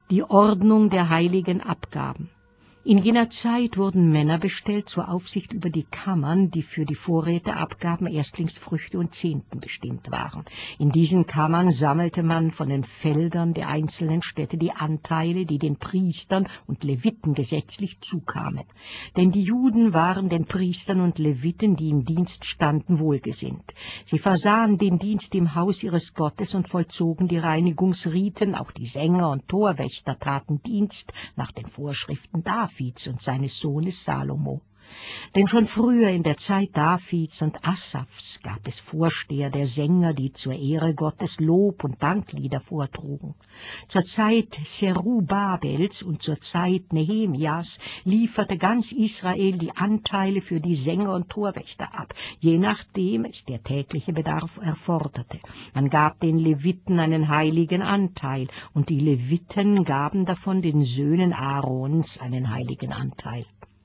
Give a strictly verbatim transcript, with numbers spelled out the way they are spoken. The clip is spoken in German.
Die Ordnung der heiligen Abgaben. In jener Zeit wurden Männer bestellt zur Aufsicht über die Kammern, die für die Vorräte, Abgaben, Erstlingsfrüchte und Zehnten bestimmt waren. In diesen Kammern sammelte man von den Feldern der einzelnen Städte die Anteile, die den Priestern und Leviten gesetzlich zukamen. Denn die Juden waren den Priestern und Leviten, die im Dienst standen, wohlgesinnt. Sie versahen den Dienst im Haus ihres Gottes und vollzogen die Reinigungsriten. Auch die Sänger und Torwächter taten Dienst nach den Vorschriften Davids und seines Sohnes Salomo. Denn schon früher in der Zeit Davids und Asafs gab es Vorsteher der Sänger, die zur Ehre Gottes Lob- und Danklieder vortrugen. Zur Zeit Zerubabels und zur Zeit Nehemias lieferte ganz Israel die Anteile für die Sänger und Torwächter ab, je nachdem es der tägliche Bedarf erforderte. Man gab den Leviten einen heiligen Anteil, und die Leviten gaben davon den Söhnen Aarons einen heiligen Anteil.